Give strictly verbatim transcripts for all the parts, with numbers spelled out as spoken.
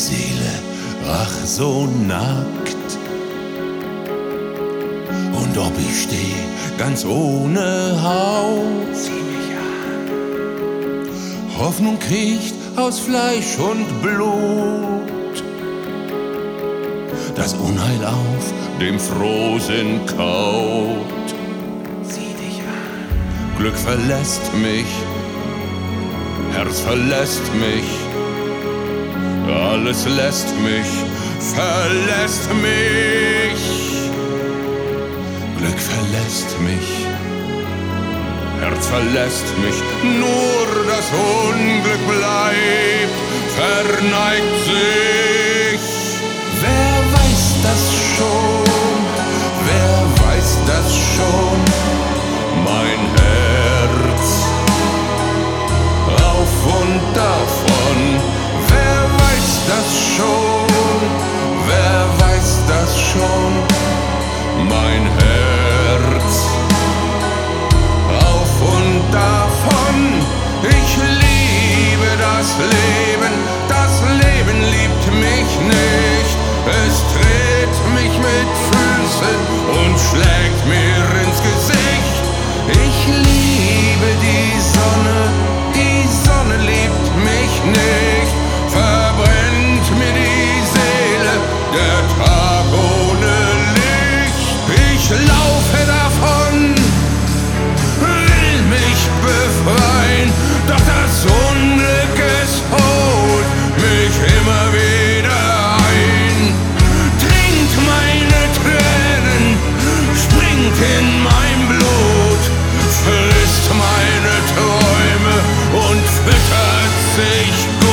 Seele, ach so nackt. Und ob ich steh ganz ohne Haut, sieh mich an. Hoffnung kriecht aus Fleisch und Blut, das Unheil auf dem Frohsinn kaut. Sieh dich an. Glück verlässt mich, Herz verlässt mich, alles lässt mich, verlässt mich. Glück verlässt mich, Herz verlässt mich, nur das Unglück bleibt, verneigt sich. Wer weiß das schon, wer weiß das schon, mein Herz auf und davon. Wer weiß das schon, wer weiß das schon, mein Herz auf und davon. Ich liebe das Leben, das Leben liebt mich nicht. Es tritt mich mit Füßen und schlägt mir ins Gesicht. Ich liebe die Sonne, die Sonne liebt mich nicht. Verbrennt mir die Seele, der Tag ohne Licht. Ich laufe davon, will mich befreien, doch das Unglück, es holt mich immer wieder ein. Trinkt meine Tränen, springt in mein Blut, frisst meine Träume und füttert sich gut.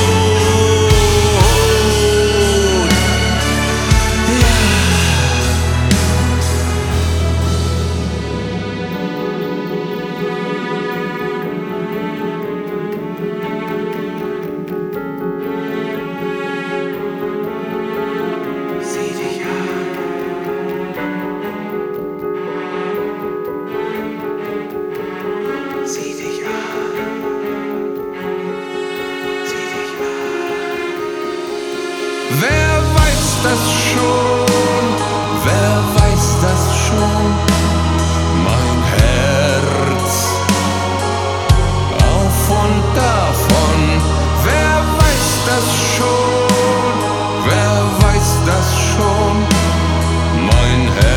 Wer weiß das schon, wer weiß das schon, mein Herz auf und davon. Wer weiß das schon, wer weiß das schon, mein Herz